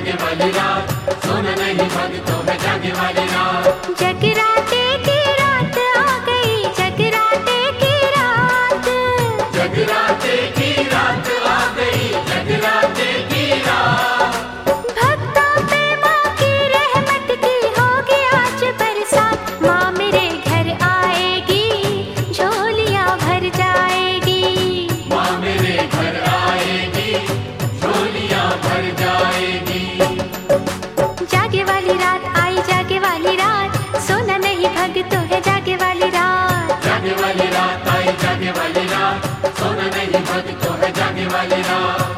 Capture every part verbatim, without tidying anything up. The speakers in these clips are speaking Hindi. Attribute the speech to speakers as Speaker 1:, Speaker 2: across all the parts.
Speaker 1: जागे वाली रात, सोना नहीं भगतों है जागे वाली रात।
Speaker 2: जगराते की रात आ गई, जगराते की रात,
Speaker 1: जगराते की रात आ गई, जगराते की रात।
Speaker 2: भक्तों पे माँ की रहमत की होगी आज बरसात। माँ मेरे घर आएगी, झोलियाँ भर जाएगी।
Speaker 1: माँ मेरे घर आएगी, झोलियाँ भर जाएगी।
Speaker 2: जागे वाली रात आई, जागे वाली रात, सोना नहीं भगतों है जागे वाली रात।
Speaker 1: जागे वाली रात आई, जागे वाली रात, सोना नहीं भगतों है जागे वाली रात।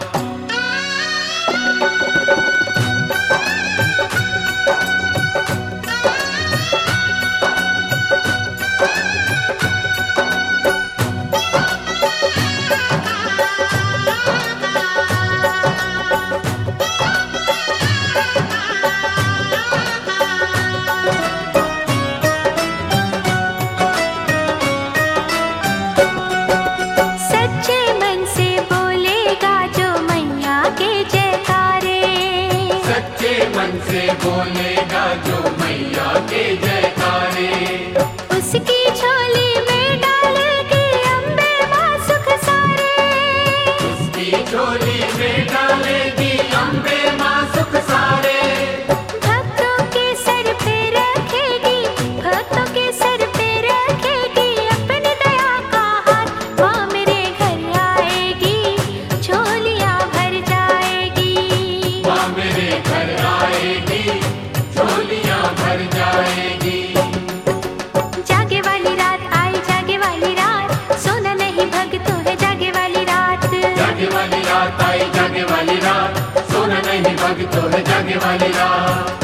Speaker 2: सच्चे मन से बोलेगा जो मैया के जयकारे,
Speaker 1: सच्चे मन से बोलेगा जो मैया के जयकारे।
Speaker 2: उसकी झोली में डालेगी अम्बे माँ सुख सारे।
Speaker 1: उसकी झोली में डालेगी अम्बे माँ सुख सारे।
Speaker 2: भक्तों के सर पे रखेगी, भक्तों के सर पे रखेगी अपनी दया का हाथ। माँ मेरे घर आएगी, झोलियाँ भर जाएगी।
Speaker 1: माँ मेरे घर आएगी, झोलियाँ भर जाएगी।
Speaker 2: जागे वाली रात आई, जागे वाली रात, सोना नहीं भगतों है जागे वाली रात।
Speaker 1: जागे वाली रात आई, जागे वाली रात, सोना नहीं भगतों है जागे वाली रात।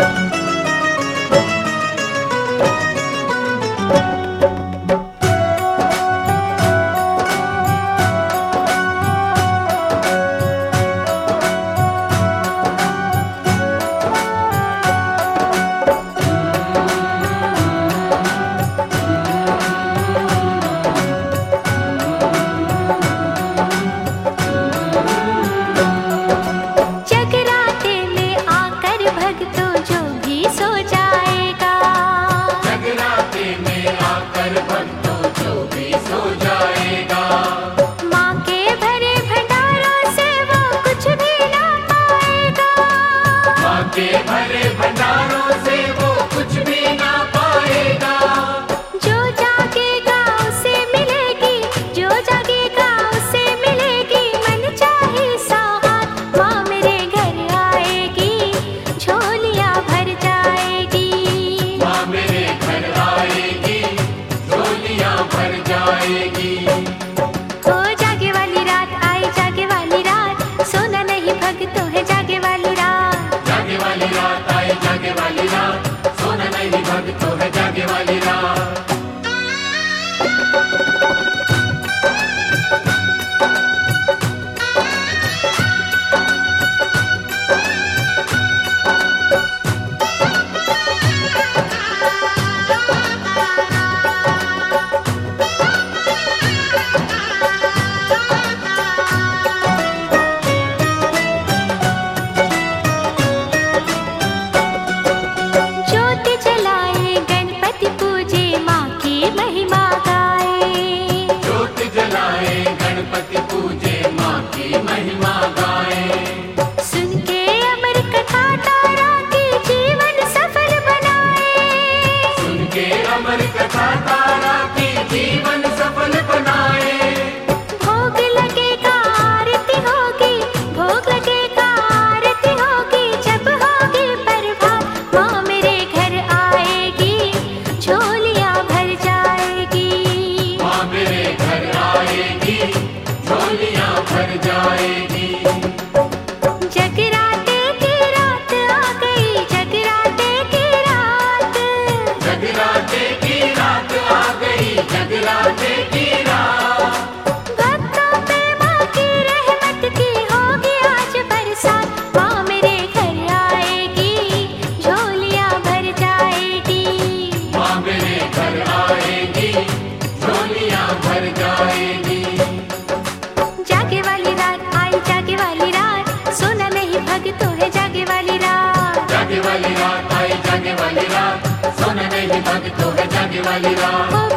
Speaker 2: जगराते में आकर भक्तों जो भी सो जाएगा,
Speaker 1: जगराते में आकर भक्तों जो भी सो जाएगा।
Speaker 2: माँ के भरे भंडारों से वो कुछ भी ना पाएगा।
Speaker 1: माँ के भरे भंडारों से वो कुछ भी ना पाएगा।
Speaker 2: जो जागेगा उसे मिलेगी, जो जागेगा उसे मिलेगी मन चाहे सौगात। माँ मेरे घर आएगी, झोलियाँ भर जाएगी।
Speaker 1: माँ मेरे घर आएगी, झोलियाँ भर जाएगी।
Speaker 2: हो जागे वाली रात आई, जागे वाली रात, सोना नहीं भगतों है जागे वाली रात।
Speaker 1: जागे वाली रात आई, जागे वाली रात, सोना नहीं भगतों है जागे वाली रात।
Speaker 2: ज्योति जलाए गणपति पूजे माँ की महिमा गाए।
Speaker 1: ज्योति जलाए गणपति पूजे माँ की महिमा गाए।
Speaker 2: सुन के अमर कथा तारा की जीवन सफल बनाए।
Speaker 1: सुन के अमर कथा तारा की जीवन सफल बनाए।
Speaker 2: भोग लगेगा आरती होगी, भोग लगेगा आरती होगी जब होगी प्रभात। माँ मेरे घर आएगी, झोलियाँ भर जाएगी।
Speaker 1: माँ मेरे घर आएगी, झोलियाँ भर जाएगी।
Speaker 2: जगराते की रात आ गई, जगराते की रात,
Speaker 1: जगराते की रात आ गई, जगराते की रात।
Speaker 2: भक्तों पे माँ की रहमत की होगी आज बरसात। माँ मेरे घर आएगी, झोलियाँ भर जाएगी।
Speaker 1: माँ मेरे घर आएगी, झोलियाँ भर जाएगी।
Speaker 2: जागे वाली रात आई, जागे वाली रात, सोना नहीं भगतों है जागे वाली रात।
Speaker 1: नहीं भक्तों है जागे वाली रात।
Speaker 2: ओ